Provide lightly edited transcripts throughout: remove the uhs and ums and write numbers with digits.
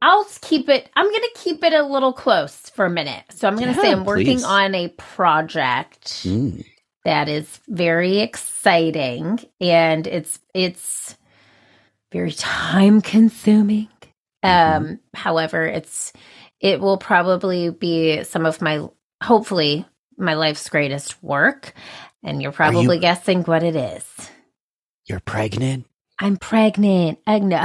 I'm going to keep it a little close for a minute. So I'm going to say I'm working on a project that is very exciting, and it's very time consuming. However, it will probably be hopefully my life's greatest work. And you're probably guessing what it is. You're pregnant? I'm pregnant. No.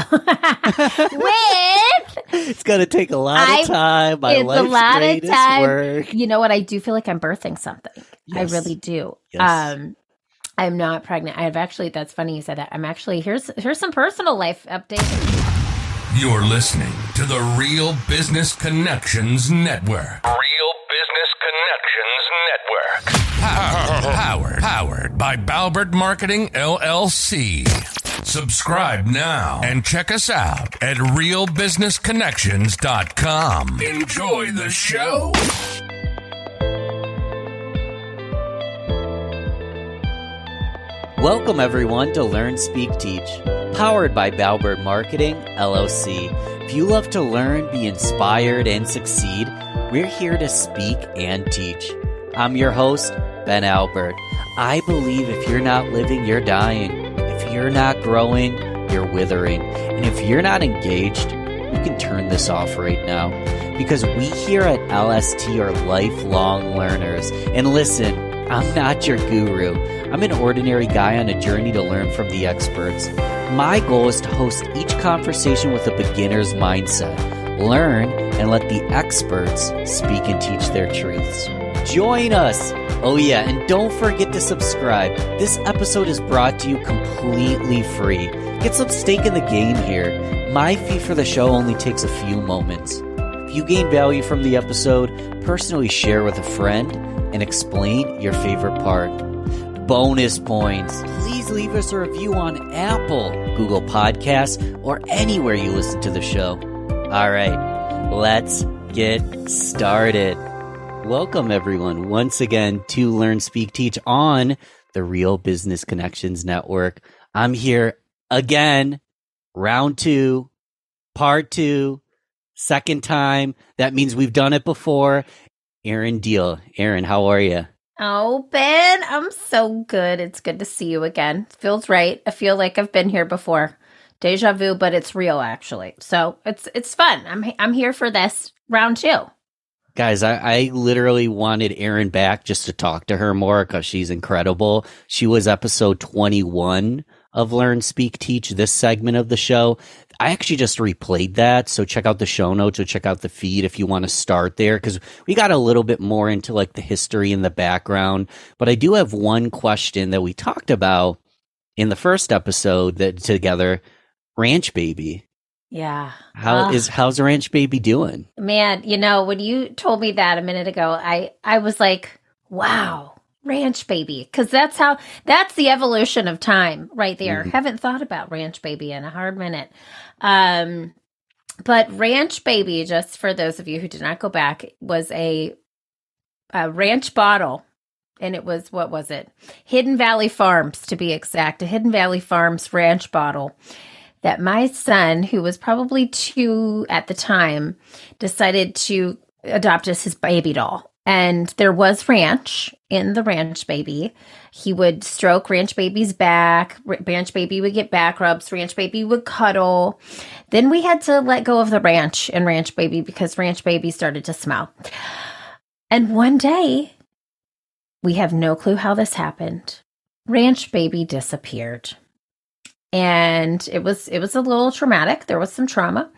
It's going to take a lot of time. My life's greatest work. You know what? I do feel like I'm birthing something. Yes. I really do. Yes. I'm not pregnant. That's funny you said that. Here's some personal life updates. You're listening to the Real Business Connections Network. Real Business Connections Network. Powered by Balbert Marketing, LLC. Subscribe now and check us out at realbusinessconnections.com. Enjoy the show. Welcome, everyone, to Learn, Speak, Teach, powered by Balbert Marketing, LLC. If you love to learn, be inspired, and succeed, we're here to speak and teach. I'm your host, Ben Albert. I believe if you're not living, you're dying. If you're not growing, you're withering. And if you're not engaged, you can turn this off right now. Because we here at LST are lifelong learners. And listen, I'm not your guru. I'm an ordinary guy on a journey to learn from the experts. My goal is to host each conversation with a beginner's mindset. Learn and let the experts speak and teach their truths. Join us! Oh yeah, and don't forget to subscribe. This episode is brought to you completely free. Get some stake in the game here. My fee for the show only takes a few moments. If you gain value from the episode, personally share with a friend and explain your favorite part. Bonus points. Please leave us a review on Apple, Google Podcasts, or anywhere you listen to the show. All right, let's get started. Welcome, everyone, once again to Learn, Speak, Teach on the Real Business Connections Network. I'm here again, round 2, part 2, second time. That means we've done it before. Erin Deal. Erin, how are you? Oh, Ben, I'm so good. It's good to see you again. Feels right. I feel like I've been here before. Deja vu, but it's real, actually. So it's fun. I'm here for this round 2. Guys, I literally wanted Erin back just to talk to her more because she's incredible. She was episode 21 of Learn, Speak, Teach, this segment of the show. I actually just replayed that, so check out the show notes or check out the feed if you want to start there, because we got a little bit more into like the history and the background. But I do have one question that we talked about in the first episode that together, Ranch Baby. Yeah. How's Ranch Baby doing? Man, when you told me that a minute ago, I was like, wow. Ranch Baby, because that's the evolution of time right there. Mm-hmm. Haven't thought about Ranch Baby in a hard minute. But Ranch Baby, just for those of you who did not go back, was a ranch bottle. And it was, what was it? Hidden Valley Farms, to be exact. A Hidden Valley Farms ranch bottle that my son, who was probably 2 at the time, decided to adopt as his baby doll. And there was ranch in the Ranch Baby. He would stroke Ranch Baby's back. Ranch Baby would get back rubs. Ranch Baby would cuddle. Then we had to let go of the ranch in Ranch Baby because Ranch Baby started to smell. And one day, we have no clue how this happened. Ranch Baby disappeared. And it was a little traumatic. There was some trauma.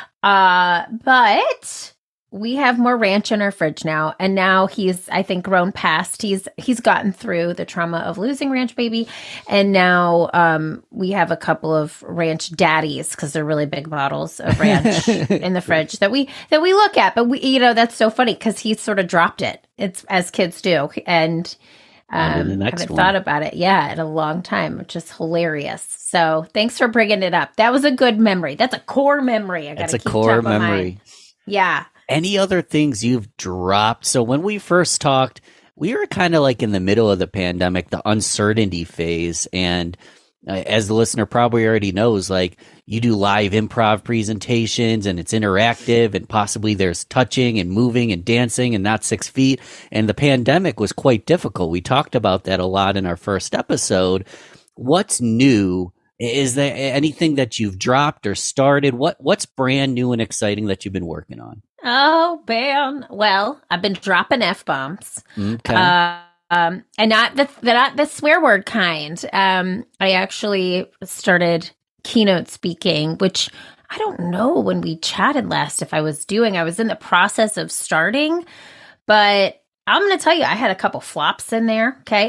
But we have more ranch in our fridge now, and now he's, I think, grown past. He's gotten through the trauma of losing Ranch Baby, and now we have a couple of Ranch Daddies because they're really big bottles of ranch in the fridge that we look at. But we, that's so funny because he sort of dropped it. It's as kids do, and haven't thought about it, in a long time, which is hilarious. So thanks for bringing it up. That was a good memory. That's a core memory. That's a core memory. Yeah. Any other things you've dropped? So when we first talked, we were kind of like in the middle of the pandemic, the uncertainty phase. And As the listener probably already knows, like you do live improv presentations and it's interactive and possibly there's touching and moving and dancing and not 6 feet. And the pandemic was quite difficult. We talked about that a lot in our first episode. What's new? Is there anything that you've dropped or started? What's brand new and exciting that you've been working on? Oh, man. Well, I've been dropping F-bombs. Okay. And not the swear word kind. I actually started keynote speaking, which I don't know when we chatted last if I was doing. I was in the process of starting, but I'm going to tell you, I had a couple flops in there. Okay.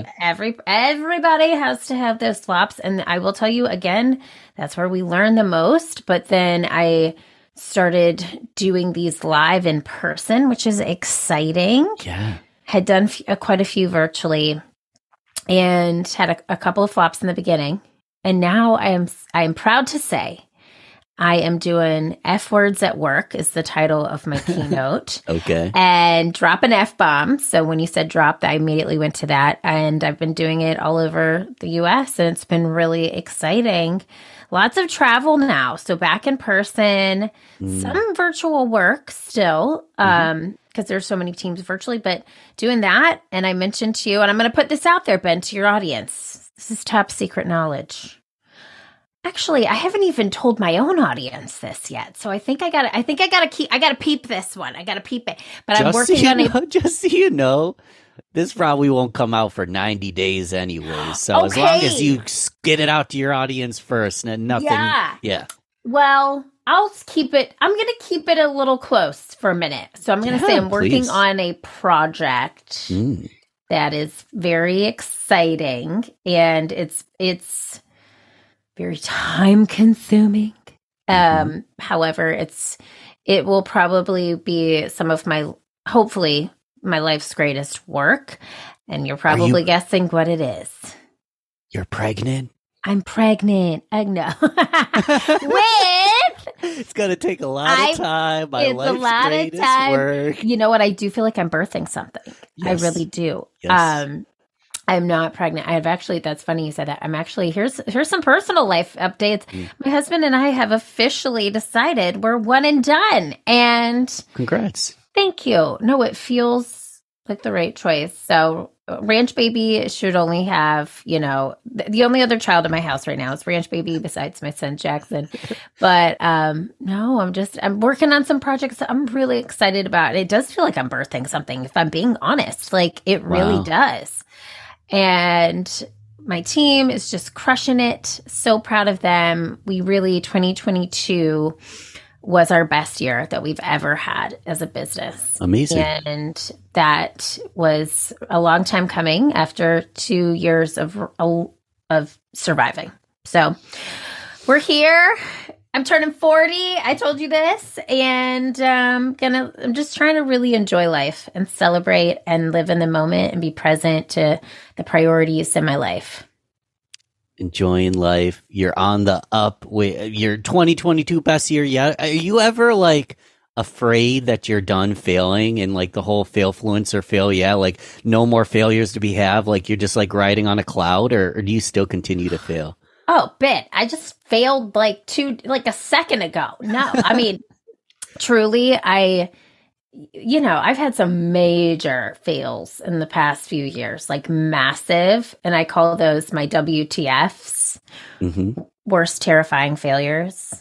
Everybody has to have those flops. And I will tell you again, that's where we learn the most. But then I started doing these live in person, which is exciting. Yeah. Had done quite a few virtually and had a couple of flops in the beginning. And now I am proud to say I am doing F words at work is the title of my keynote. Okay. And drop an F-bomb. So when you said drop, I immediately went to that. And I've been doing it all over the US and it's been really exciting. Lots of travel now. So back in person, some virtual work still, because there's so many teams virtually, but doing that. And I mentioned to you, and I'm going to put this out there, Ben, to your audience. This is top secret knowledge. Actually, I haven't even told my own audience this yet. So I think I gotta peep this one. I gotta peep it. But I'm working on it. Just so you know, this probably won't come out for 90 days anyway. So as long as you get it out to your audience first and nothing. Yeah. Well, I'm going to keep it a little close for a minute. So I'm going to say I'm working on a project that is very exciting and it's very time consuming. However, it will probably be hopefully my life's greatest work. And you're probably guessing what it is. You're pregnant? I'm pregnant. I know. It's going to take a lot of time. My life's greatest work. You know what? I do feel like I'm birthing something. Yes. I really do. Yes. I'm not pregnant. That's funny you said that. Here's some personal life updates. My husband and I have officially decided we're one and done. And congrats. Thank you. No, it feels like the right choice. So Ranch Baby should only have, the only other child in my house right now is Ranch Baby besides my son Jackson. But no, I'm working on some projects that I'm really excited about. It does feel like I'm birthing something, if I'm being honest. Like it really does. And my team is just crushing it. So proud of them. 2022 was our best year that we've ever had as a business. Amazing. And that was a long time coming after 2 years of surviving. So we're here. I'm turning 40. I told you this. And I'm just trying to really enjoy life and celebrate and live in the moment and be present to the priorities in my life. Enjoying life. You're on the up with your 2022 best year yet. Are you ever like afraid that you're done failing and like the whole failfluencer fail? Yeah. Like no more failures to be have. Like you're just like riding on a cloud or do you still continue to fail? Oh, I just failed like a second ago. No, I mean, truly, I've had some major fails in the past few years, like massive. And I call those my WTFs, worst terrifying failures.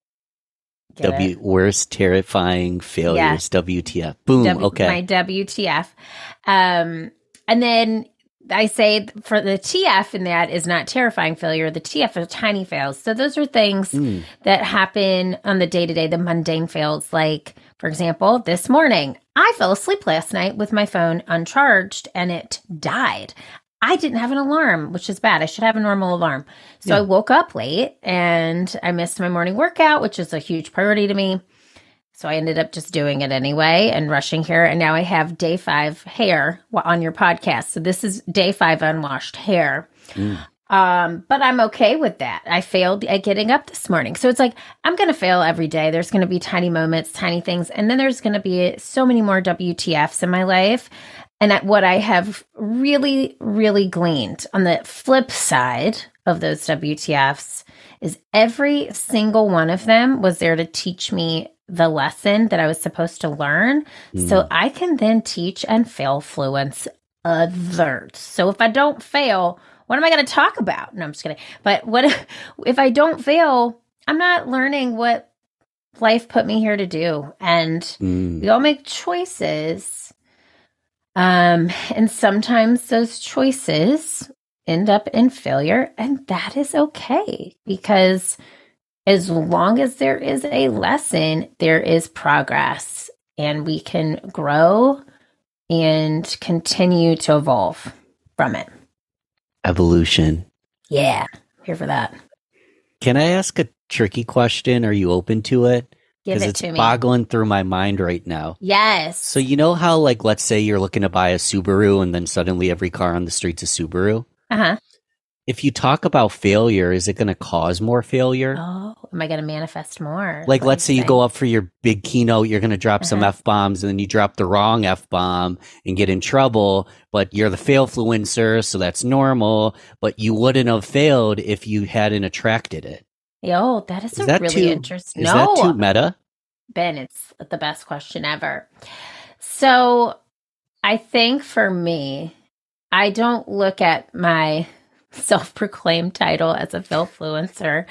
Worst terrifying failures, yeah. WTF. Boom, okay. My WTF. And then I say for the TF in that is not terrifying failure. The TF are tiny fails. So those are things that happen on the day-to-day, the mundane fails. Like, for example, this morning, I fell asleep last night with my phone uncharged and it died. I didn't have an alarm, which is bad. I should have a normal alarm. So I woke up late and I missed my morning workout, which is a huge priority to me. So I ended up just doing it anyway and rushing here. And now I have day 5 hair on your podcast. So this is day 5 unwashed hair. But I'm okay with that. I failed at getting up this morning. So it's like, I'm going to fail every day. There's going to be tiny moments, tiny things. And then there's going to be so many more WTFs in my life. And what I have really, really gleaned on the flip side of those WTFs is every single one of them was there to teach me the lesson that I was supposed to learn so I can then teach and failfluence others. So if I don't fail, what am I going to talk about? No, I'm just kidding. But what if I don't fail, I'm not learning what life put me here to do. And we all make choices. And sometimes those choices end up in failure, and that is okay, because as long as there is a lesson, there is progress, and we can grow and continue to evolve from it. Evolution. Yeah, here for that. Can I ask a tricky question? Are you open to it? Give Because it it's to me. boggling through my mind right now. Yes. So you know how, like, let's say you're looking to buy a Subaru and then suddenly every car on the street's a Subaru? Uh-huh. If you talk about failure, is it going to cause more failure? Oh, am I going to manifest more? Like, What let's say are you saying? go up for your big keynote, you're going to drop some Uh-huh. F-bombs, and then you drop the wrong F-bomb and get in trouble, but you're the failfluencer, so that's normal, but you wouldn't have failed if you hadn't attracted it. Yo, that is Is a that really too, interesting. is that too meta? Ben, it's the best question ever. So I think for me, I don't look at my self-proclaimed title as a failfluencer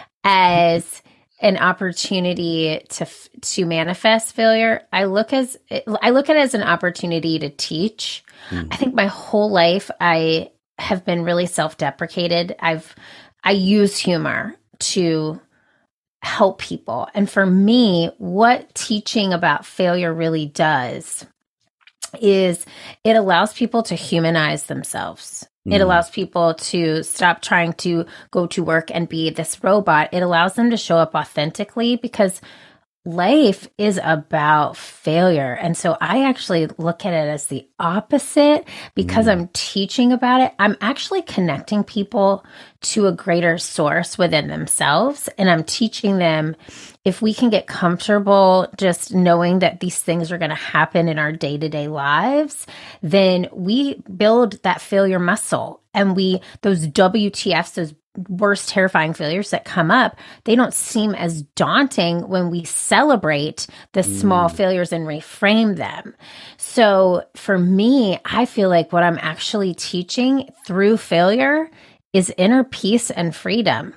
as an opportunity to manifest failure. I look at it as an opportunity to teach. I think my whole life I have been really self-deprecated. I use humor to help people. And for me, what teaching about failure really does is it allows people to humanize themselves. It allows people to stop trying to go to work and be this robot. It allows them to show up authentically, because life is about failure. And so I actually look at it as the opposite, because I'm teaching about it. I'm actually connecting people to a greater source within themselves. And I'm teaching them, if we can get comfortable just knowing that these things are going to happen in our day-to-day lives, then we build that failure muscle. And those WTFs, those worst terrifying failures that come up, they don't seem as daunting when we celebrate the small failures and reframe them. So for me, I feel like what I'm actually teaching through failure is inner peace and freedom.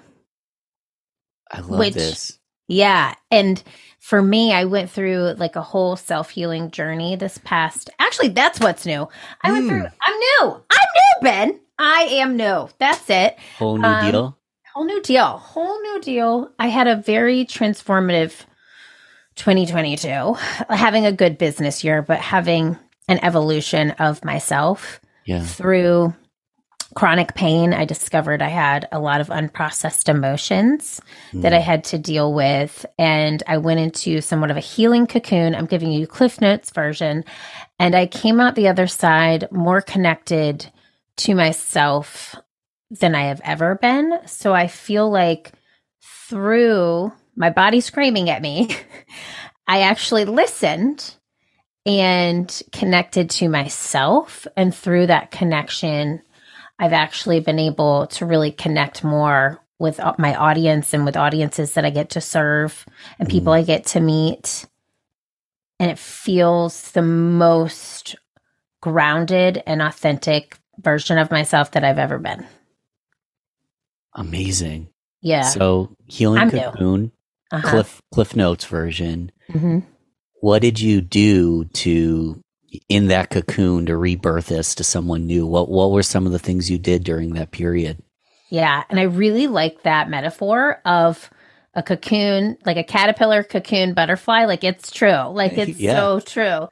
I love this. Yeah. And for me, I went through like a whole self-healing journey this past, actually, that's what's new. I'm new, Ben. I am new. That's it. Whole new deal? Whole new deal. I had a very transformative 2022, having a good business year, but having an evolution of myself through chronic pain. I discovered I had a lot of unprocessed emotions that I had to deal with. And I went into somewhat of a healing cocoon. I'm giving you Cliff Notes version. And I came out the other side more connected to myself than I have ever been. So I feel like through my body screaming at me, I actually listened and connected to myself. And through that connection, I've actually been able to really connect more with my audience and with audiences that I get to serve and people I get to meet. And it feels the most grounded and authentic version of myself that I've ever been. Amazing. Yeah. So Healing I'm Cocoon, Uh-huh. Cliff Notes version. Mm-hmm. What did you do in that cocoon to rebirth this to someone new? What were some of the things you did during that period? Yeah. And I really like that metaphor of a cocoon, like a caterpillar, cocoon, butterfly. Like it's true. Like it's so true.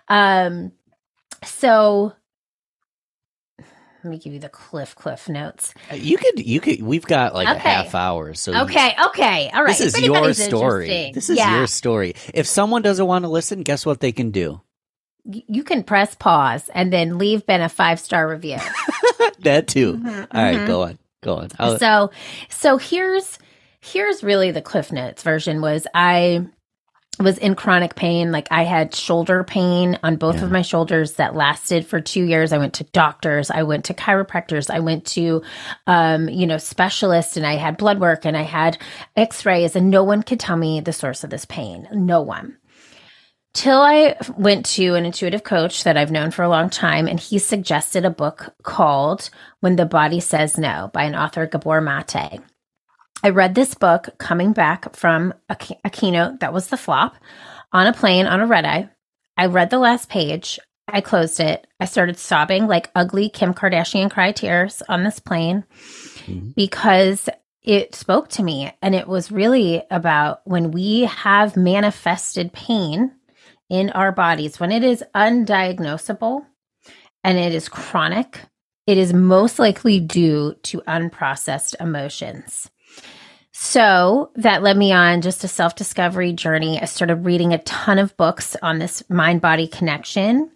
So let me give you the Cliff Notes. You could, we've got like a half hour. So Okay. All right. This is If your anybody's story. interesting. This is your story. If someone doesn't want to listen, guess what they can do? You can press pause and then leave Ben a 5-star review. That too. All right, go on. So here's really the Cliff Notes version was I was in chronic pain. Like I had shoulder pain on both of my shoulders that lasted for 2 years. I went to doctors. I went to chiropractors. I went to, specialists, and I had blood work and I had x-rays, and no one could tell me the source of this pain. No one. Till I went to an intuitive coach that I've known for a long time, and he suggested a book called When the Body Says No by an author, Gabor Mate. I read this book coming back from a keynote that was the flop on a plane on a red eye. I read the last page. I closed it. I started sobbing like ugly Kim Kardashian cry tears on this plane because it spoke to me. And it was really about when we have manifested pain in our bodies, when it is undiagnosable and it is chronic, it is most likely due to unprocessed emotions. So that led me on just a self-discovery journey. I started reading a ton of books on this mind-body connection,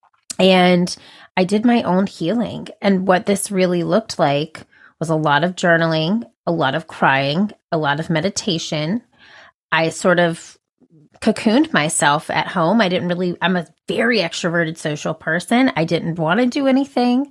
and I did my own healing. And what this really looked like was a lot of journaling, a lot of crying, a lot of meditation. I sort of cocooned myself at home. I'm a very extroverted social person. I didn't want to do anything.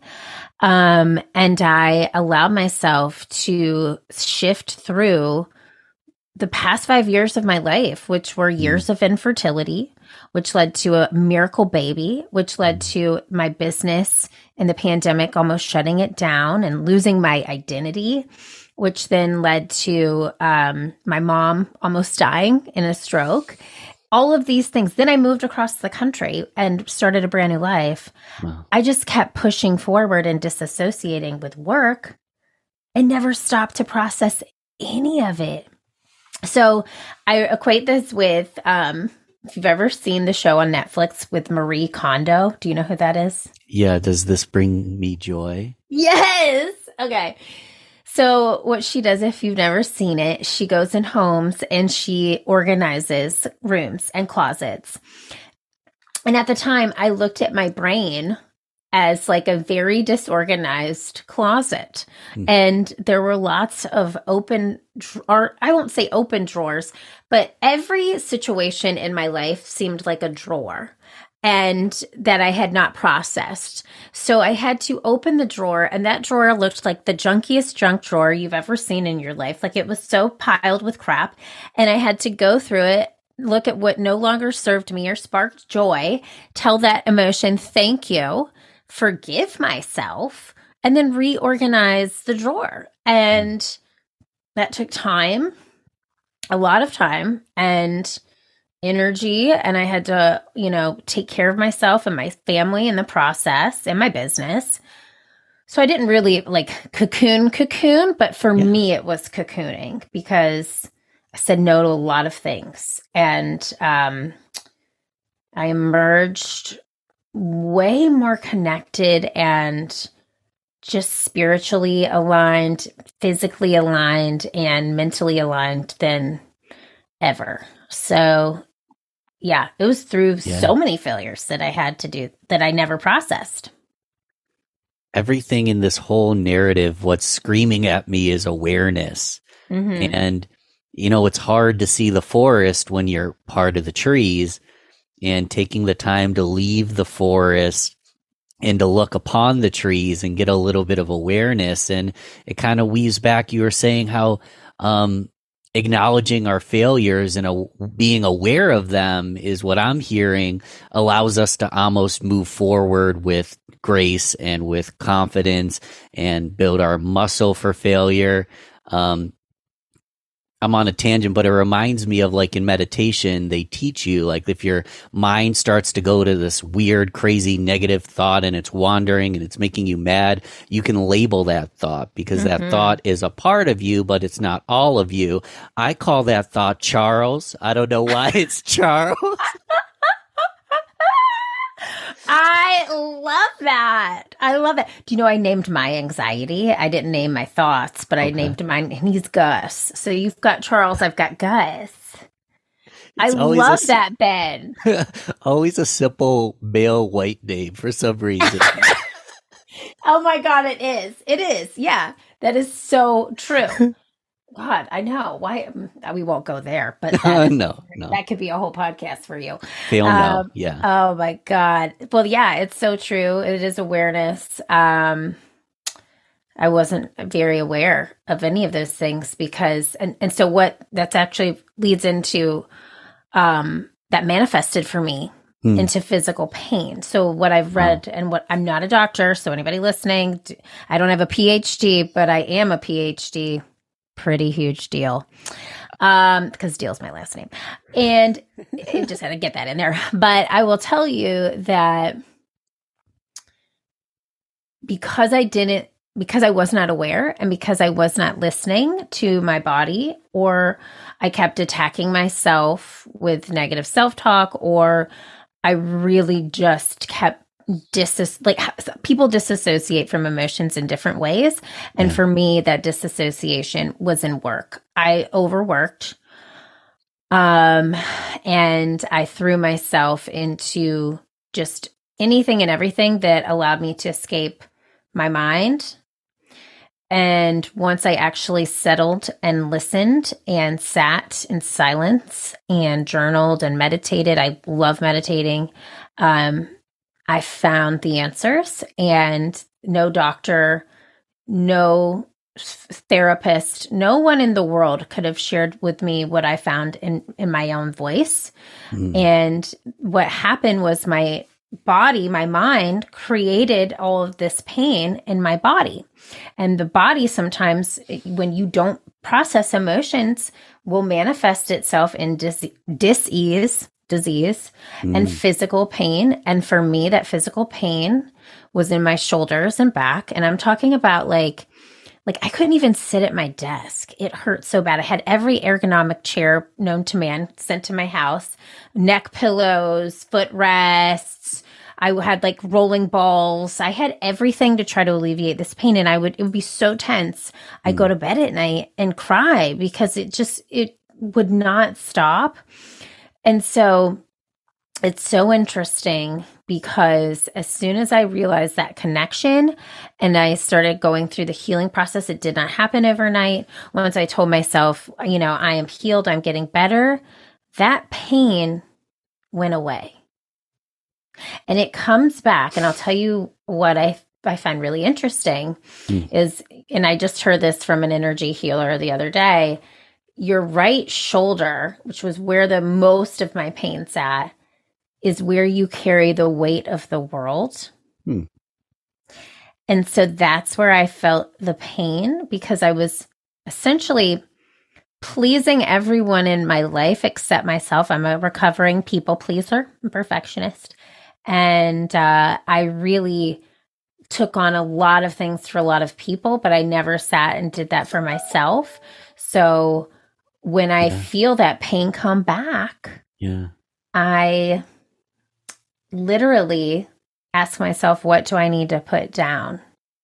And I allowed myself to shift through the past 5 years of my life, which were years of infertility, which led to a miracle baby, which led to my business in the pandemic almost shutting it down and losing my identity, which then led to my mom almost dying in a stroke. All of these things. Then I moved across the country and started a brand new life. Wow. I just kept pushing forward and disassociating with work and never stopped to process any of it. So I equate this with, if you've ever seen the show on Netflix with Marie Kondo, do you know who that is? Yeah. Does this bring me joy? Yes. Okay. So what she does, if you've never seen it, she goes in homes and she organizes rooms and closets. And at the time, I looked at my brain as like a very disorganized closet. And there were lots of or I won't say open drawers, but every situation in my life seemed like a drawer, and that I had not processed. So I had to open the drawer, and that drawer looked like the junkiest junk drawer you've ever seen in your life. Like it was so piled with crap. And I had to go through it, look at what no longer served me or sparked joy, tell that emotion, thank you, forgive myself, and then reorganize the drawer. And that took time, a lot of time, and energy, and I had to, take care of myself and my family in the process and my business. So I didn't really like cocoon, but for me it was cocooning because I said no to a lot of things. And I emerged way more connected and just spiritually aligned, physically aligned, and mentally aligned than ever. So yeah, it was through so many failures that I had to do that I never processed. Everything in this whole narrative, what's screaming at me is awareness. And, it's hard to see the forest when you're part of the trees, and taking the time to leave the forest and to look upon the trees and get a little bit of awareness. And it kind of weaves back. You were saying how, acknowledging our failures and being aware of them is what I'm hearing allows us to almost move forward with grace and with confidence and build our muscle for failure. I'm on a tangent, but it reminds me of like in meditation, they teach you like if your mind starts to go to this weird, crazy negative thought and it's wandering and it's making you mad, you can label that thought because that thought is a part of you, but it's not all of you. I call that thought Charles. I don't know why it's Charles. I love that. I love it. Do you know I named my anxiety? I didn't name my thoughts, but I named mine, and he's Gus. So you've got Charles, I've got Gus. I love that, Ben. Always a simple male white name for some reason. Oh my God, it is. It is. Yeah, that is so true. God, I know. Why we won't go there, but No. that could be a whole podcast for you. Fail no. Yeah. Oh my God. Well, yeah, it's so true. It is awareness. I wasn't very aware of any of those things because, and so what that's actually leads into, that manifested for me into physical pain. So what I've read and what I'm not a doctor. So anybody listening, I don't have a PhD, but I am a PhD. Pretty huge deal. Because Deal's my last name. And I just had to get that in there. But I will tell you that because I was not aware and because I was not listening to my body, or I kept attacking myself with negative self-talk, or I really just kept people disassociate from emotions in different ways. And for me, that disassociation was in work. I overworked. And I threw myself into just anything and everything that allowed me to escape my mind. And once I actually settled and listened and sat in silence and journaled and meditated, I love meditating. I found the answers, and no doctor, no therapist, no one in the world could have shared with me what I found in my own voice. And what happened was my body, my mind created all of this pain in my body. And the body sometimes, when you don't process emotions, will manifest itself in disease and physical pain. And for me, that physical pain was in my shoulders and back. And I'm talking about like I couldn't even sit at my desk. It hurt so bad. I had every ergonomic chair known to man sent to my house, neck pillows, footrests. I had like rolling balls. I had everything to try to alleviate this pain. And it would be so tense. I'd go to bed at night and cry because it would not stop. And so it's so interesting because as soon as I realized that connection and I started going through the healing process, it did not happen overnight. Once I told myself, I am healed, I'm getting better, that pain went away. And it comes back. And I'll tell you what I find really interesting is, and I just heard this from an energy healer the other day, your right shoulder, which was where the most of my pain sat, is where you carry the weight of the world. And so that's where I felt the pain because I was essentially pleasing everyone in my life except myself. I'm a recovering people pleaser, I'm a perfectionist. And I really took on a lot of things for a lot of people, but I never sat and did that for myself. So when I feel that pain come back, I literally ask myself, what do I need to put down?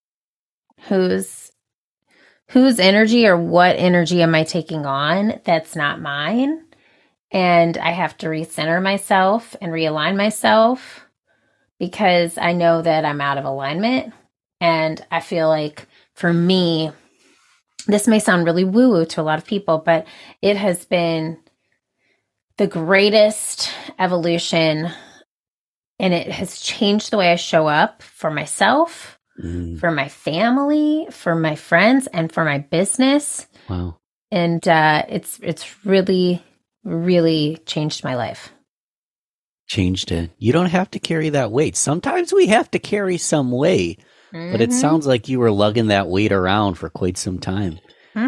Whose energy or what energy am I taking on that's not mine? And I have to recenter myself and realign myself because I know that I'm out of alignment. And I feel like for me, this may sound really woo-woo to a lot of people, but it has been the greatest evolution, and it has changed the way I show up for myself, for my family, for my friends, and for my business. Wow. And it's really, really changed my life. Changed it. You don't have to carry that weight. Sometimes we have to carry some weight. But it sounds like you were lugging that weight around for quite some time.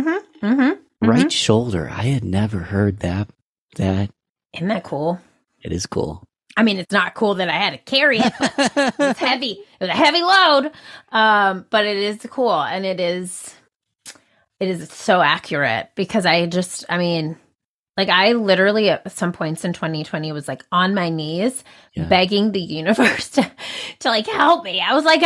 Right shoulder. I had never heard that. Isn't that cool? It is cool. I mean, it's not cool that I had to carry it. It was heavy. It was a heavy load. But it is cool. And it is so accurate because I literally at some points in 2020 was like on my knees begging the universe to like help me. I was like,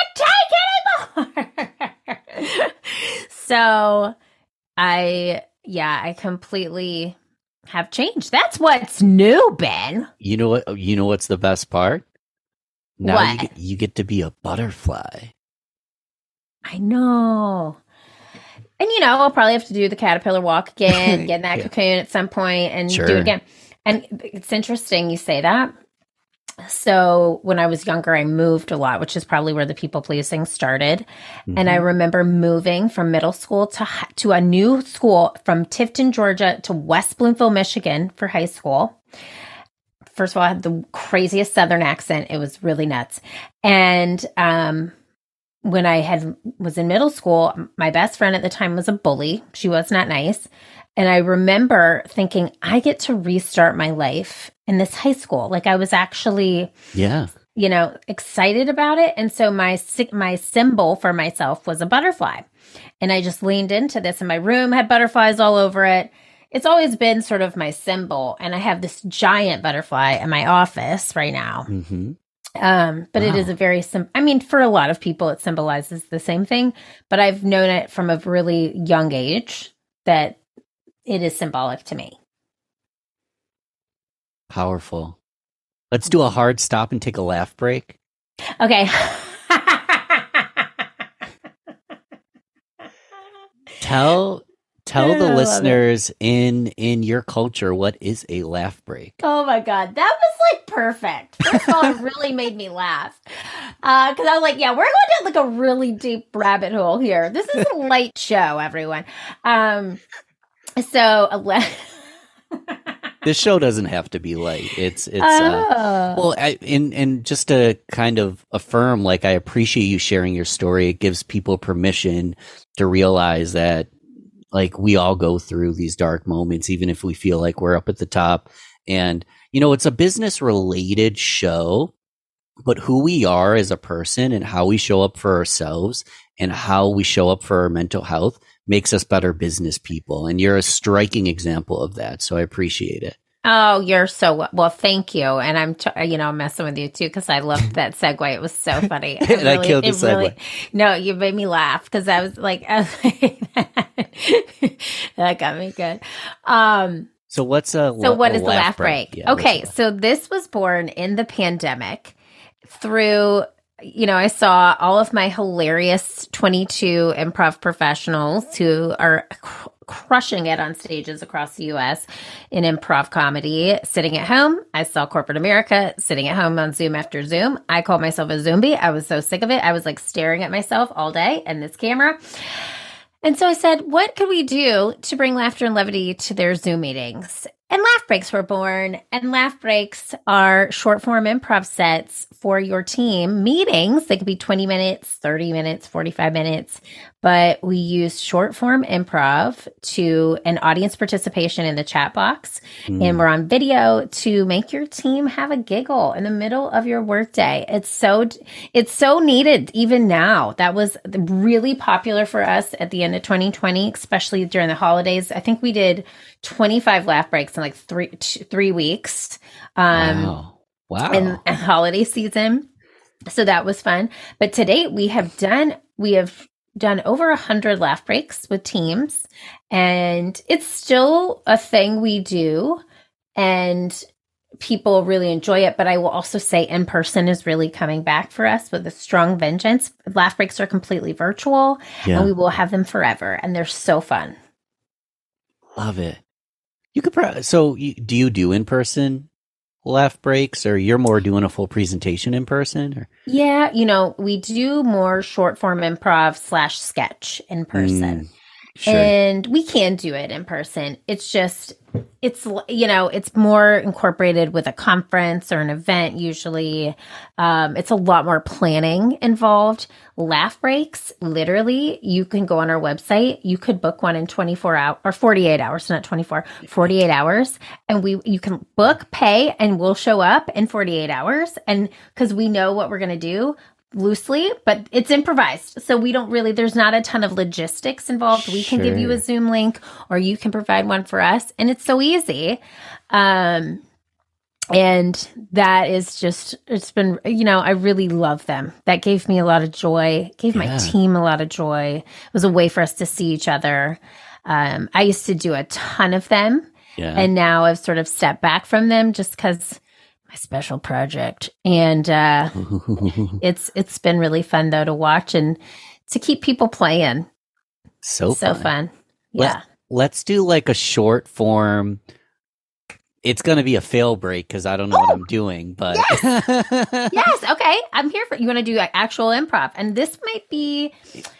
I can't take it anymore. So I completely have changed. That's what's new, Ben. You know what? You know what's the best part? Now what? You get to be a butterfly. I know. And, I'll probably have to do the caterpillar walk again, get in that cocoon at some point and do it again. And it's interesting you say that. So when I was younger, I moved a lot, which is probably where the people pleasing started. Mm-hmm. And I remember moving from middle school to a new school from Tifton, Georgia to West Bloomfield, Michigan for high school. First of all, I had the craziest Southern accent. It was really nuts. And when I was in middle school, my best friend at the time was a bully. She was not nice. And I remember thinking, I get to restart my life in this high school. Like I was actually, excited about it. And so my symbol for myself was a butterfly. And I just leaned into this, and my room had butterflies all over it. It's always been sort of my symbol. And I have this giant butterfly in my office right now. Mm-hmm. But It is a very for a lot of people, it symbolizes the same thing. But I've known it from a really young age that it is symbolic to me. Powerful. Let's do a hard stop and take a laugh break. Okay. Tell the listeners in your culture, what is a laugh break? Oh my God, that was like perfect. First of all, it really made me laugh because I was like, yeah, we're going down like a really deep rabbit hole here. This is a light show, everyone. This show doesn't have to be light. It's and just to kind of affirm, like, I appreciate you sharing your story. It gives people permission to realize that, like, we all go through these dark moments, even if we feel like we're up at the top. And, it's a business related show, but who we are as a person and how we show up for ourselves and how we show up for our mental health makes us better business people. And you're a striking example of that. So I appreciate it. Oh, you're so well. Thank you. And I'm messing with you too, because I loved that segue. It was so funny. I killed the segue. No, you made me laugh because I was like that got me good. So what is the laugh break? Yeah, okay. So this was born in the pandemic through, I saw all of my hilarious 22 improv professionals who are crushing it on stages across the U.S. in improv comedy sitting at home. I saw corporate America sitting at home on Zoom after Zoom. I called myself a Zombie. I was so sick of it. I was like staring at myself all day and this camera. And so I said, what could we do to bring laughter and levity to their Zoom meetings? And laugh breaks were born. And laugh breaks are short form improv sets for your team meetings. They could be 20 minutes, 30 minutes, 45 minutes. But we use short form improv to an audience participation in the chat box. And we're on video to make your team have a giggle in the middle of your workday. It's so needed even now. That was really popular for us at the end of 2020, especially during the holidays. I think we did 25 laugh breaks in like three weeks. Wow. In a holiday season. So that was fun. But to date, we have done over 100 laugh breaks with teams, and it's still a thing we do, and people really enjoy it. But I will also say in person is really coming back for us with a strong vengeance. Laugh breaks are completely virtual, and we will have them forever, and they're so fun. Love it. You could do you do in person laugh breaks, or you're more doing a full presentation in person? Or? Yeah, we do more short form improv / sketch in person. Sure. And we can do it in person. It's just, it's more incorporated with a conference or an event usually. It's a lot more planning involved. Laugh breaks, literally, you can go on our website. You could book one in 24 hours or 48 hours, not 24, 48 hours. And you can book, pay, and we'll show up in 48 hours. And because we know what we're going to do loosely, but it's improvised. So there's not a ton of logistics involved. We can give you a Zoom link, or you can provide one for us. And it's so easy. And that is just, it's been, I really love them. That gave me a lot of joy, gave my team a lot of joy. It was a way for us to see each other. I used to do a ton of them, and now I've sort of stepped back from them just because my special project. And it's been really fun though to watch and to keep people playing. So So fun. fun. Yeah. Let's do like a short form. It's going to be a fail break because I don't know what I'm doing, but Yes. Okay. I'm here for you. Want to do like, actual improv, and this might be.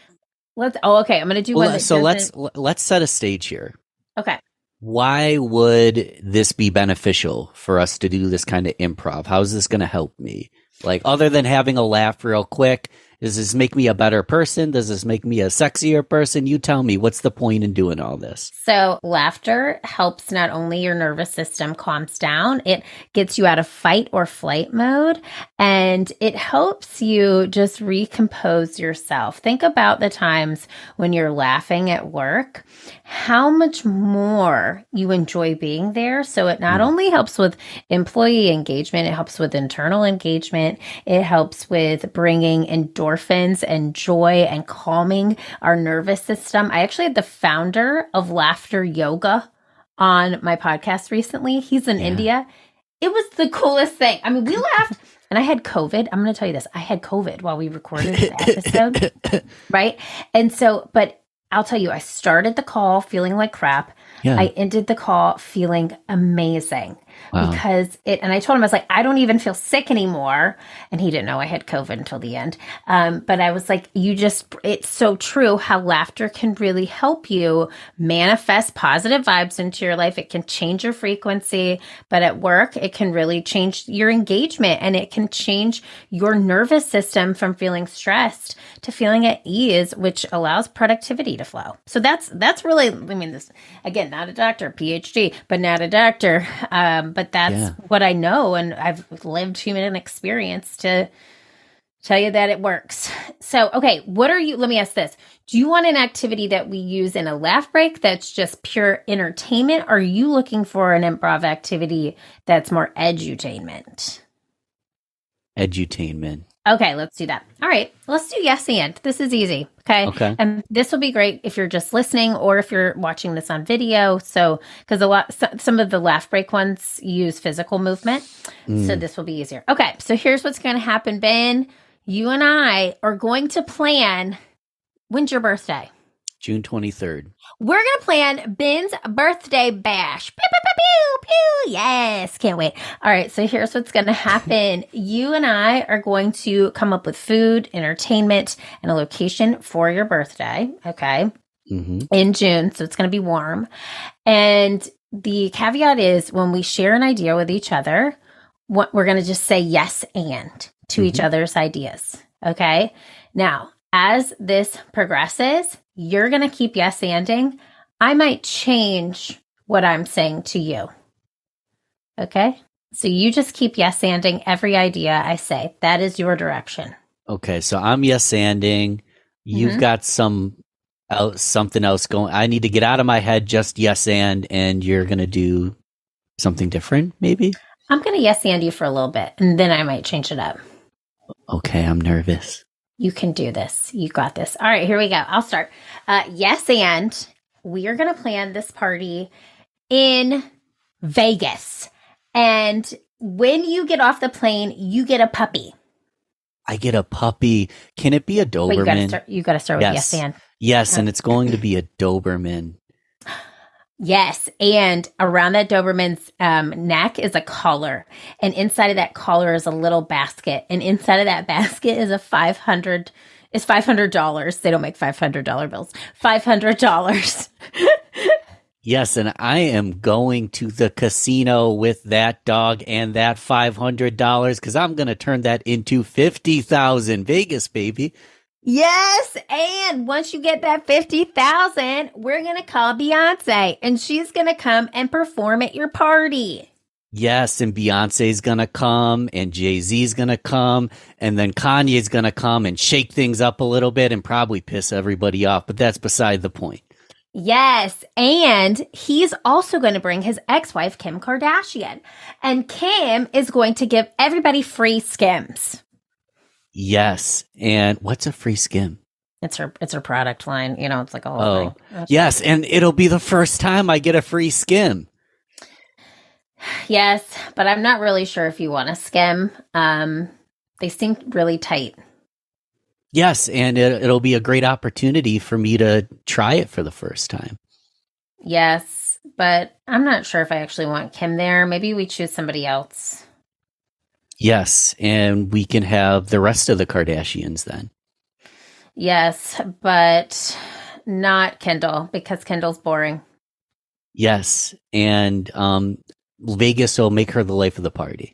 Okay. I'm going to do one. So let's set a stage here. Okay. Why would this be beneficial for us to do this kind of improv? How is this going to help me? Like, other than having a laugh real quick, does this make me a better person? Does this make me a sexier person? You tell me, what's the point in doing all this? So laughter helps not only your nervous system calms down, it gets you out of fight or flight mode, and it helps you just recompose yourself. Think about the times when you're laughing at work, how much more you enjoy being there. So it not only helps with employee engagement, it helps with internal engagement. It helps with bringing endorphins and joy and calming our nervous system. I actually had the founder of Laughter Yoga on my podcast recently. He's in India. It was the coolest thing. I mean, we laughed and I had COVID. I'm going to tell you this. I had COVID while we recorded this episode. Right. And so, but I'll tell you, I started the call feeling like crap. Yeah. I ended the call feeling amazing. Wow. Because and I told him, I was like, I don't even feel sick anymore. And he didn't know I had COVID until the end. But I was like, it's so true how laughter can really help you manifest positive vibes into your life. It can change your frequency, but at work, it can really change your engagement, and it can change your nervous system from feeling stressed to feeling at ease, which allows productivity to flow. So that's really, I mean, this, again, not a doctor, PhD, but not a doctor. But that's what I know, and I've lived human experience to tell you that it works. So, okay, let me ask this. Do you want an activity that we use in a laugh break that's just pure entertainment? Or are you looking for an improv activity that's more edutainment? Edutainment. Okay, let's do that. All right, let's do yes and. This is easy. Okay. And this will be great if you're just listening or if you're watching this on video. So, because some of the laugh break ones use physical movement. So this will be easier. Okay. So here's what's going to happen, Ben. You and I are going to plan. When's your birthday? June 23rd. We're going to plan Ben's birthday bash. Pew, pew, pew, pew, pew. Yes. Can't wait. All right. So here's what's going to happen. You and I are going to come up with food, entertainment, and a location for your birthday. Okay. In June. So it's going to be warm. And the caveat is when we share an idea with each other, we're going to just say yes and to each other's ideas. Okay. Now, as this progresses, you're going to keep yes anding. I might change what I'm saying to you. Okay? So you just keep yes anding every idea I say. That is your direction. Okay, so I'm yes anding. You've got something else going. I need to get out of my head just yes and you're going to do something different maybe? I'm going to yes and you for a little bit, and then I might change it up. Okay, I'm nervous. You can do this. You got this. All right, here we go. I'll start. Yes, and we are going to plan this party in Vegas. And when you get off the plane, you get a puppy. I get a puppy. Can it be a Doberman? Wait, you got to start with yes, and. Yes, and it's going to be a Doberman. Yes, and around that Doberman's neck is a collar, and inside of that collar is a little basket, and inside of that basket is $500. They don't make $500 bills. $500. Yes, and I am going to the casino with that dog and that $500 because I'm going to turn that into $50,000. Vegas, baby. Yes, and once you get that $50,000, we're going to call Beyonce, and she's going to come and perform at your party. Yes, and Beyonce's going to come, and Jay-Z's going to come, and then Kanye's going to come and shake things up a little bit and probably piss everybody off, but that's beside the point. Yes, and he's also going to bring his ex-wife, Kim Kardashian, and Kim is going to give everybody free Skims. Yes, and what's a free Skim? It's her product line. You know, it's like a whole thing. Yes, and it'll be the first time I get a free Skim. Yes, but I'm not really sure if you want a Skim. They seem really tight. Yes, and it'll be a great opportunity for me to try it for the first time. Yes, but I'm not sure if I actually want Kim there. Maybe we choose somebody else. Yes, and we can have the rest of the Kardashians then. Yes, but not Kendall, because Kendall's boring. Yes, and Vegas will make her the life of the party.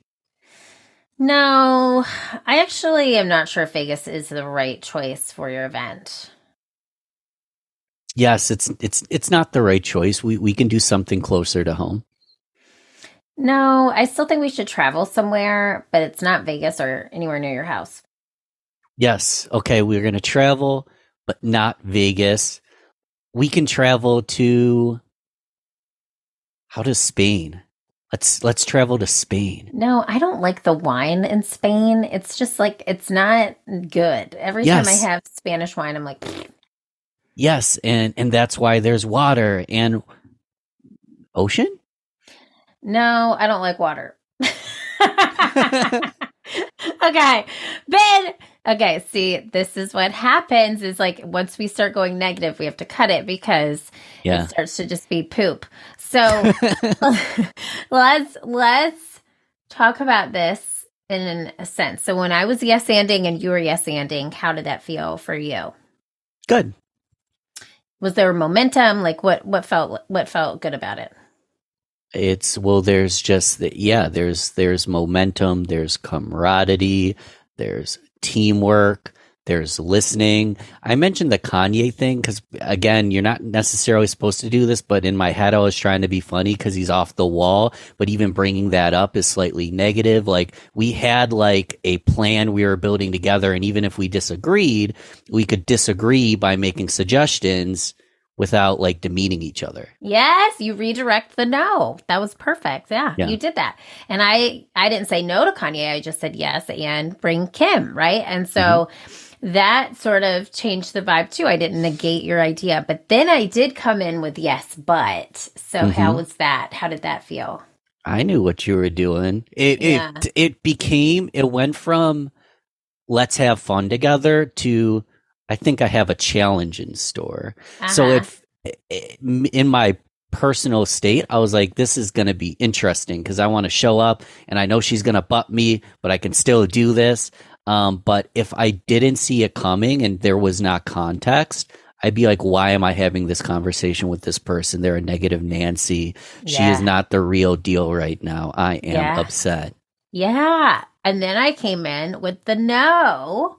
No, I actually am not sure if Vegas is the right choice for your event. Yes, it's not the right choice. We can do something closer to home. No, I still think we should travel somewhere, but it's not Vegas or anywhere near your house. Yes, okay, we're going to travel, but not Vegas. We can travel to how does Spain? Let's travel to Spain. No, I don't like the wine in Spain. It's just like it's not good. Every time I have Spanish wine, I'm like, pfft. Yes, and that's why there's water and ocean? No, I don't like water. Okay. Ben. Okay, see, this is what happens is like once we start going negative, we have to cut it because it starts to just be poop. So let's talk about this in a sense. So when I was yes-anding and you were yes-anding, how did that feel for you? Good. Was there momentum? Like what felt good about it? There's just there's momentum, there's camaraderie, there's teamwork, there's listening. I mentioned the Kanye thing because, again, you're not necessarily supposed to do this, but in my head, I was trying to be funny because he's off the wall. But even bringing that up is slightly negative. Like, we had like a plan we were building together, and even if we disagreed, we could disagree by making suggestions without like demeaning each other. Yes, you redirect the no. That was perfect. Yeah, you did that. And I didn't say no to Kanye. I just said yes and bring Kim, right? And so that sort of changed the vibe too. I didn't negate your idea, but then I did come in with yes, but. So how was that? How did that feel? I knew what you were doing. It went from let's have fun together to I think I have a challenge in store. So in my personal state, I was like, this is going to be interesting because I want to show up and I know she's going to butt me, but I can still do this. But if I didn't see it coming and there was not context, I'd be like, why am I having this conversation with this person? They're a negative Nancy. She is not the real deal right now. I am upset. Yeah. And then I came in with the no.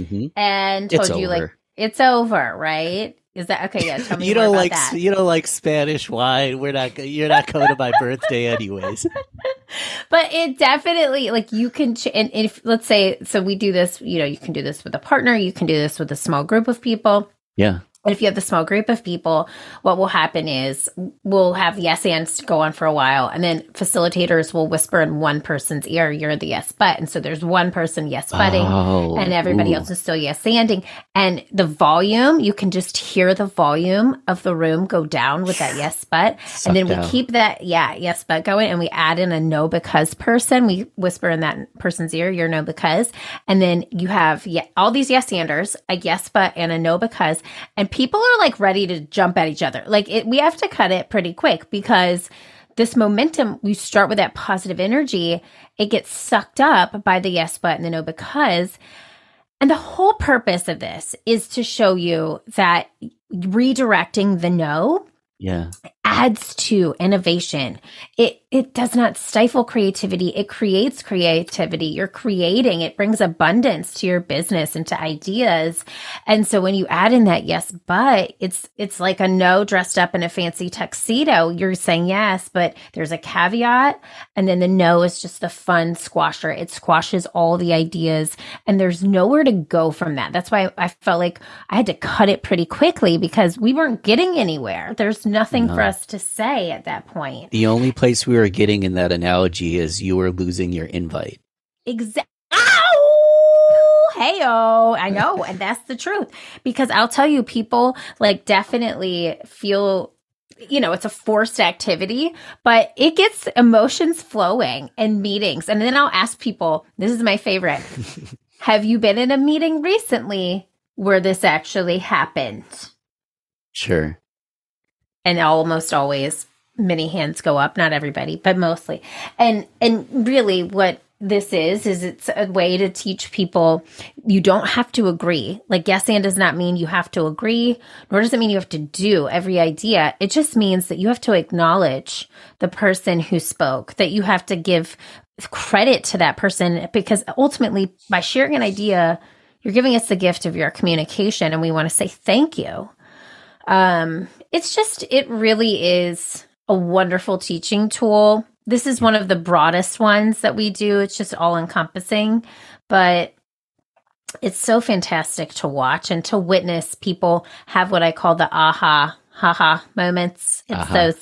And told you like it's over, right? Is that okay? Yeah, tell me more about that. You don't like Spanish wine. You're not coming to my birthday anyways. But it definitely like you can and if let's say so we do this. You can do this with a partner. You can do this with a small group of people. Yeah. And if you have the small group of people, what will happen is we'll have yes ands go on for a while. And then facilitators will whisper in one person's ear, you're the yes but. And so there's one person yes butting and everybody else is still yes anding. And the volume, you can just hear the volume of the room go down with that yes but. And then we keep that, yes but going and we add in a no because person. We whisper in that person's ear, you're no because. And then you have all these yes anders, a yes but and a no because. And people are like ready to jump at each other. Like we have to cut it pretty quick because this momentum, we start with that positive energy. It gets sucked up by the yes, but and the no, because. And the whole purpose of this is to show you that redirecting the no adds to innovation. It does not stifle creativity. It creates creativity. You're creating. It brings abundance to your business and to ideas. And so when you add in that yes, but it's like a no dressed up in a fancy tuxedo. You're saying yes, but there's a caveat. And then the no is just the fun squasher. It squashes all the ideas and there's nowhere to go from that. That's why I felt like I had to cut it pretty quickly because we weren't getting anywhere. There's nothing for us to say at that point. The only place we were getting in that analogy is you were losing your invite. Exactly. Ow! Hey-oh. I know. And that's the truth. Because I'll tell you, people like definitely feel, it's a forced activity, but it gets emotions flowing in meetings. And then I'll ask people, this is my favorite. have you been in a meeting recently where this actually happened? Sure. And almost always many hands go up, not everybody, but mostly. And really what this is it's a way to teach people you don't have to agree. Like yes and does not mean you have to agree, nor does it mean you have to do every idea. It just means that you have to acknowledge the person who spoke, that you have to give credit to that person, because ultimately by sharing an idea, you're giving us the gift of your communication, and we want to say thank you. It really is a wonderful teaching tool. This is one of the broadest ones that we do. It's just all encompassing, but it's so fantastic to watch and to witness people have what I call the aha, haha moments. It's those,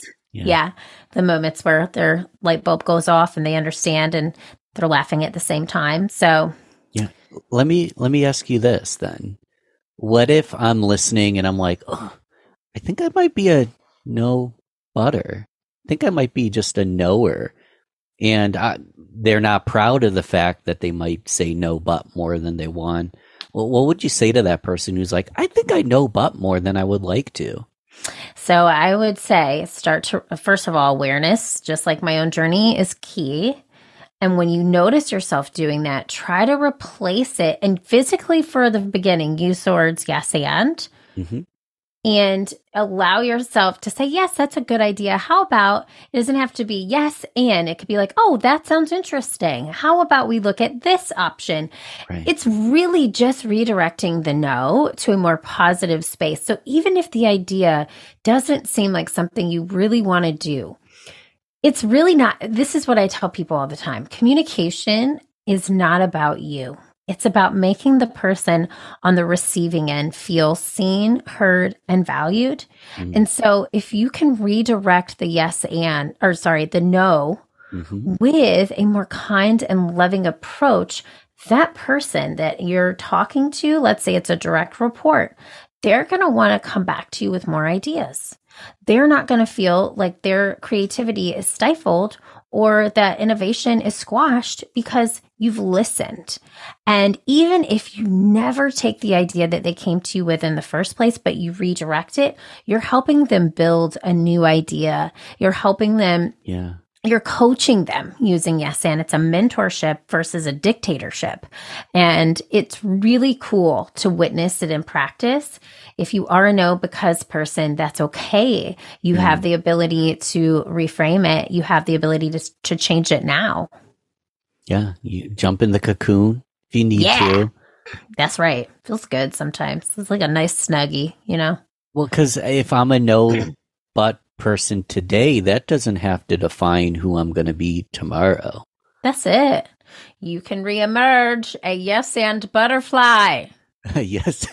the moments where their light bulb goes off and they understand and they're laughing at the same time. So, yeah. Let me ask you this then. What if I'm listening and I'm like, oh, I think I might be a no butter. I think I might be just a knower. And they're not proud of the fact that they might say no but more than they want. Well, what would you say to that person who's like, I think I know but more than I would like to? So I would say first of all, awareness, just like my own journey, is key. And when you notice yourself doing that, try to replace it. And physically for the beginning, use the words yes and. Mm-hmm. And allow yourself to say, yes, that's a good idea. How about, it doesn't have to be yes and, it could be like, oh, that sounds interesting. How about we look at this option? Right. It's really just redirecting the no to a more positive space. So even if the idea doesn't seem like something you really want to do, it's really not. This is what I tell people all the time. Communication is not about you. It's about making the person on the receiving end feel seen, heard, and valued. Mm-hmm. And so if you can redirect the the no mm-hmm. with a more kind and loving approach, that person that you're talking to, let's say it's a direct report, they're going to want to come back to you with more ideas. They're not going to feel like their creativity is stifled or that innovation is squashed because you've listened. And even if you never take the idea that they came to you with in the first place, but you redirect it, you're helping them build a new idea. You're helping them. Yeah. You're coaching them using yes and. It's a mentorship versus a dictatorship. And it's really cool to witness it in practice. If you are a no because person, that's okay. You have the ability to reframe it. You have the ability to change it now. Yeah. You jump in the cocoon if you need to. That's right. Feels good sometimes. It's like a nice snuggie, you know? Well, because if I'm a no but person today, that doesn't have to define who I'm going to be tomorrow. That's it. You can reemerge a yes and butterfly. Yes.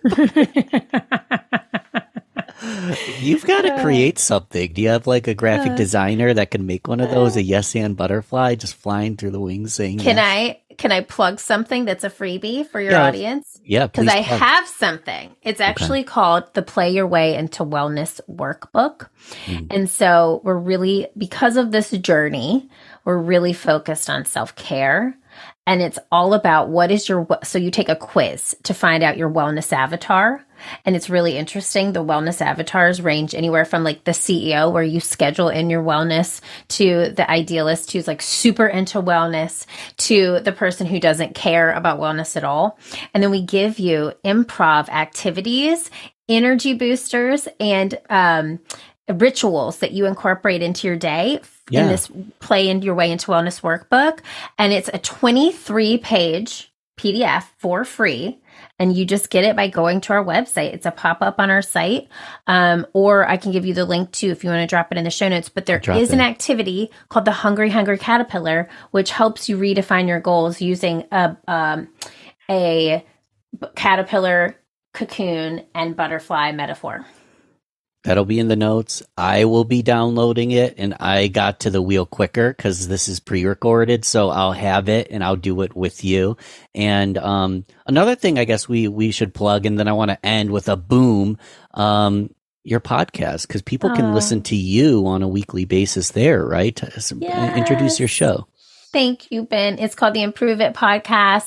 You've got to create something. Do you have like a graphic designer that can make one of those, a yes and butterfly just flying through the wings saying yes? Can I plug something that's a freebie for your audience? Yeah, because I have something. It's actually called the Play Your Way into Wellness Workbook. And so we're really, because of this journey, we're really focused on self-care. And it's all about so you take a quiz to find out your wellness avatar. And it's really interesting. The wellness avatars range anywhere from like the CEO, where you schedule in your wellness, to the idealist who's like super into wellness, to the person who doesn't care about wellness at all. And then we give you improv activities, energy boosters, and rituals that you incorporate into your day in this Play Your Way into Wellness workbook. And it's a 23-page PDF for free. And you just get it by going to our website. It's a pop-up on our site. Or I can give you the link too if you want to drop it in the show notes. But there is an activity called the Hungry Caterpillar, which helps you redefine your goals using a caterpillar, cocoon, and butterfly metaphor. That'll be in the notes. I will be downloading it, and I got to the wheel quicker because this is pre-recorded, so I'll have it and I'll do it with you. And another thing I guess we should plug, and then I want to end with a boom, your podcast, because people can listen to you on a weekly basis there, right? Introduce your show. Thank you, Ben. It's called the Improve It Podcast.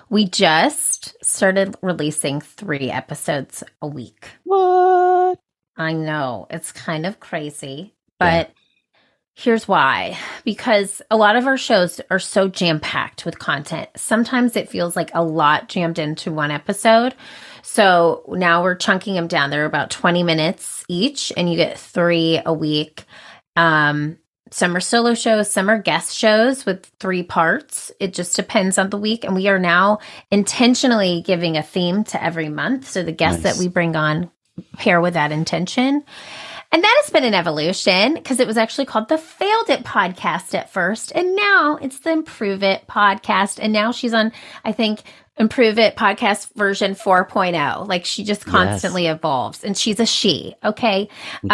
We just started releasing 3 episodes a week. What? I know. It's kind of crazy, but here's why. Because a lot of our shows are so jam-packed with content. Sometimes it feels like a lot jammed into one episode. So now we're chunking them down. They're about 20 minutes each, and you get 3 a week. Some are solo shows, some are guest shows with 3 parts. It just depends on the week. And we are now intentionally giving a theme to every month. So the guests that we bring on pair with that intention. And that has been an evolution because it was actually called the Failed It podcast at first. And now it's the Improve It podcast. And now she's on, I think, Improve It podcast version 4.0. Like she just constantly evolves. And she's a she. Okay.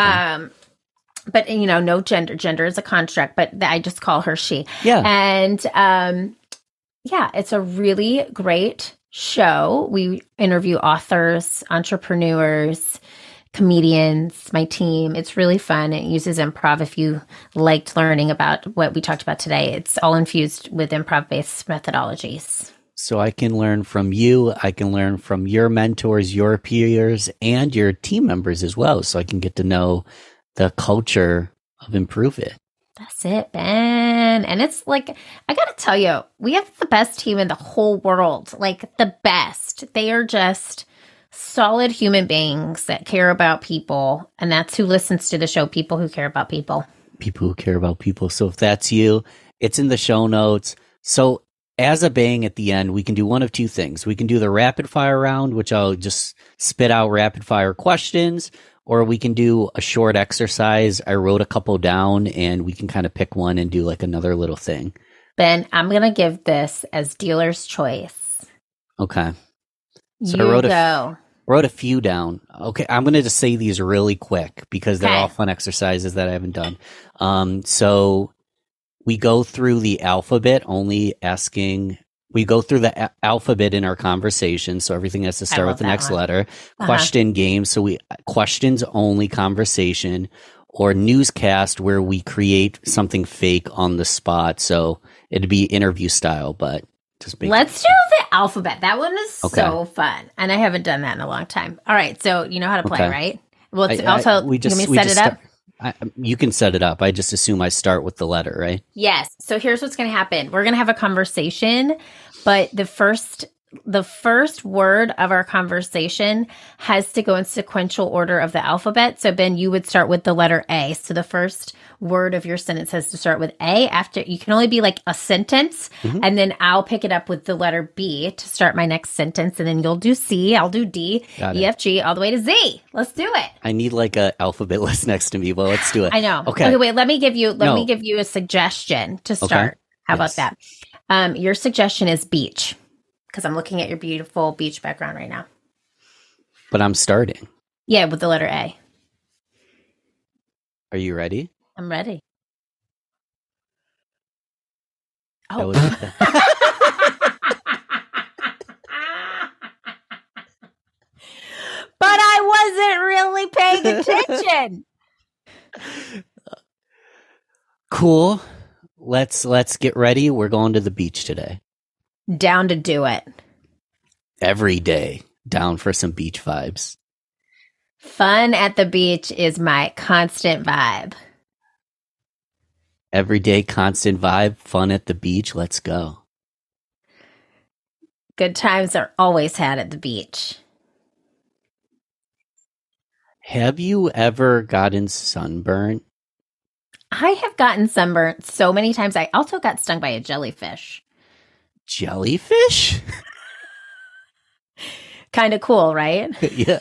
But, no gender. Gender is a construct, but I just call her she. Yeah. And it's a really great show. We interview authors, entrepreneurs, comedians, my team. It's really fun. It uses improv. If you liked learning about what we talked about today, it's all infused with improv-based methodologies. So I can learn from you. I can learn from your mentors, your peers, and your team members as well. So I can get to know the culture of Improve It. That's it, Ben. And it's like, I got to tell you, we have the best team in the whole world. Like the best. They are just solid human beings that care about people. And that's who listens to the show. People who care about people. People who care about people. So if that's you, it's in the show notes. So as a bang at the end, we can do one of 2 things. We can do the rapid fire round, which I'll just spit out rapid fire questions, or we can do a short exercise. I wrote a couple down and we can kind of pick one and do like another little thing. Ben, I'm going to give this as dealer's choice. Okay. So you I wrote a few down. Okay. I'm going to just say these really quick because they're all fun exercises that I haven't done. So we go through the alphabet, only asking. We go through the alphabet in our conversation, so everything has to start with the next letter. Question game, so we questions only conversation, or newscast where we create something fake on the spot. So it'd be interview style, but just let's do the alphabet. That one is so fun, and I haven't done that in a long time. All right, so you know how to play, right? Well, it's you set it up. You can set it up. I just assume I start with the letter, right? Yes. So here's what's going to happen. We're going to have a conversation, but the first word of our conversation has to go in sequential order of the alphabet. So Ben, you would start with the letter A. So the first word of your sentence has to start with A. After, you can only be like a sentence, and then I'll pick it up with the letter B to start my next sentence, and then you'll do C, I'll do D, E, F, G, all the way to Z. Let's do it. I need like a alphabet list next to me. Well, let's do it. I know. Okay, wait. Let me give you a suggestion to start. How about that? Your suggestion is beach. Because I'm looking at your beautiful beach background right now. But I'm starting. Yeah, with the letter A. Are you ready? I'm ready. Oh. But I wasn't really paying attention. Cool. Let's get ready. We're going to the beach today. Down to do it. Every day. Down for some beach vibes. Fun at the beach is my constant vibe. Every day, constant vibe. Fun at the beach. Let's go. Good times are always had at the beach. Have you ever gotten sunburned? I have gotten sunburnt so many times. I also got stung by a jellyfish. Jellyfish? Kind of cool, right? Yeah.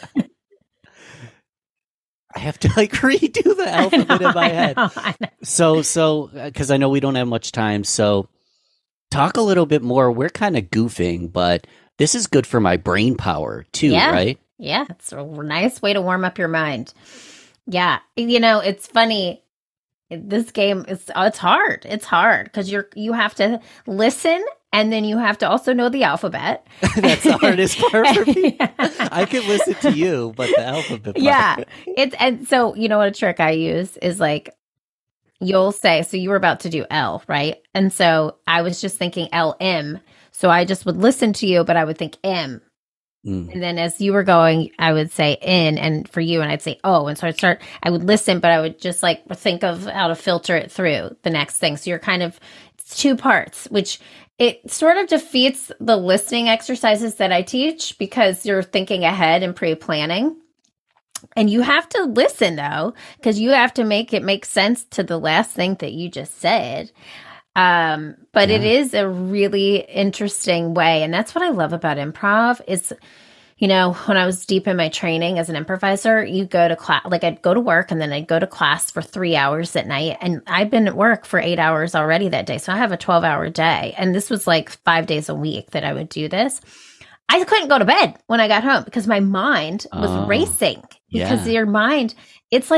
I have to redo the alphabet in my head. I know. So, because I know we don't have much time. So talk a little bit more. We're kind of goofing, but this is good for my brain power too, right? Yeah. It's a nice way to warm up your mind. Yeah. It's funny. This game it's hard. It's hard because you have to listen, and then you have to also know the alphabet. That's the hardest part for me. I can listen to you, but the alphabet part. Yeah. And so, what a trick I use is you'll say, so you were about to do L, right? And so I was just thinking LM. So I just would listen to you, but I would think M. And then as you were going, I would say in, and for you, and I'd say oh. And so I would listen, but I would just like think of how to filter it through the next thing. So you're kind of, it's two parts, which it sort of defeats the listening exercises that I teach because you're thinking ahead and pre-planning. And you have to listen though, because you have to make it make sense to the last thing that you just said. But it is a really interesting way. And that's what I love about improv is, you know, when I was deep in my training as an improviser, you go to class, like I'd go to work and then I'd go to class for 3 hours at night. And I've been at work for 8 hours already that day. So I have a 12-hour day. And this was like 5 days a week that I would do this. I couldn't go to bed when I got home because my mind was racing because your mind, it's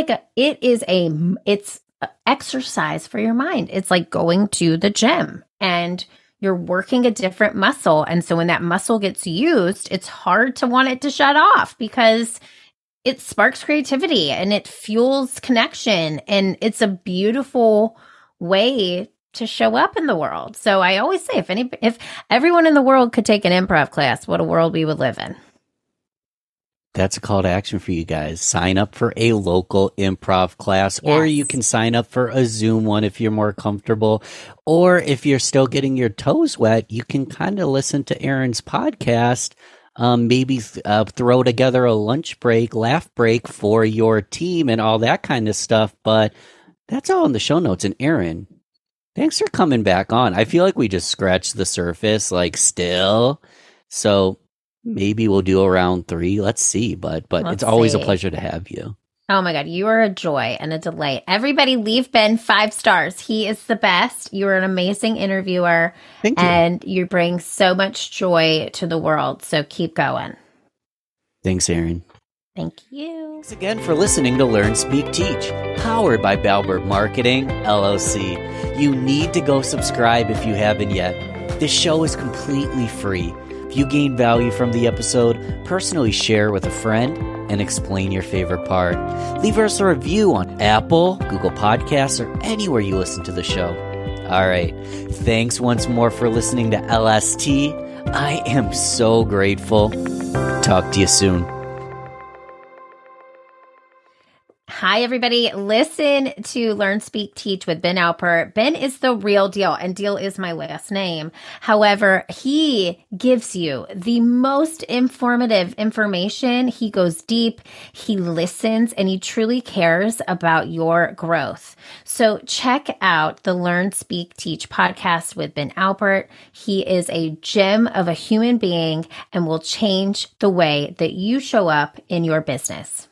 exercise for your mind. It's like going to the gym and you're working a different muscle. And so when that muscle gets used, it's hard to want it to shut off because it sparks creativity and it fuels connection. And it's a beautiful way to show up in the world. So I always say, if everyone in the world could take an improv class, what a world we would live in. That's a call to action for you guys. Sign up for a local improv class, or you can sign up for a Zoom one if you're more comfortable. Or if you're still getting your toes wet, you can kind of listen to Erin's podcast. Maybe throw together a lunch break, laugh break for your team and all that kind of stuff. But that's all in the show notes. And Erin, thanks for coming back on. I feel like we just scratched the surface, like still. So maybe we'll do a round 3. Let's see. But it's always a pleasure to have you. Oh my God, you are a joy and a delight. Everybody leave Ben 5 stars. He is the best. You are an amazing interviewer. Thank you. And you bring so much joy to the world. So keep going. Thanks, Erin. Thank you. Thanks again for listening to Learn, Speak, Teach, powered by Balbert Marketing, LLC. You need to go subscribe if you haven't yet. This show is completely free. If you gain value from the episode, personally share with a friend and explain your favorite part. Leave us a review on Apple, Google Podcasts, or anywhere you listen to the show. All right. Thanks once more for listening to LST. I am so grateful. Talk to you soon. Hi, everybody. Listen to Learn, Speak, Teach with Ben Alpert. Ben is the real deal, and deal is my last name. However, he gives you the most informative information. He goes deep, he listens, and he truly cares about your growth. So check out the Learn, Speak, Teach podcast with Ben Alpert. He is a gem of a human being and will change the way that you show up in your business.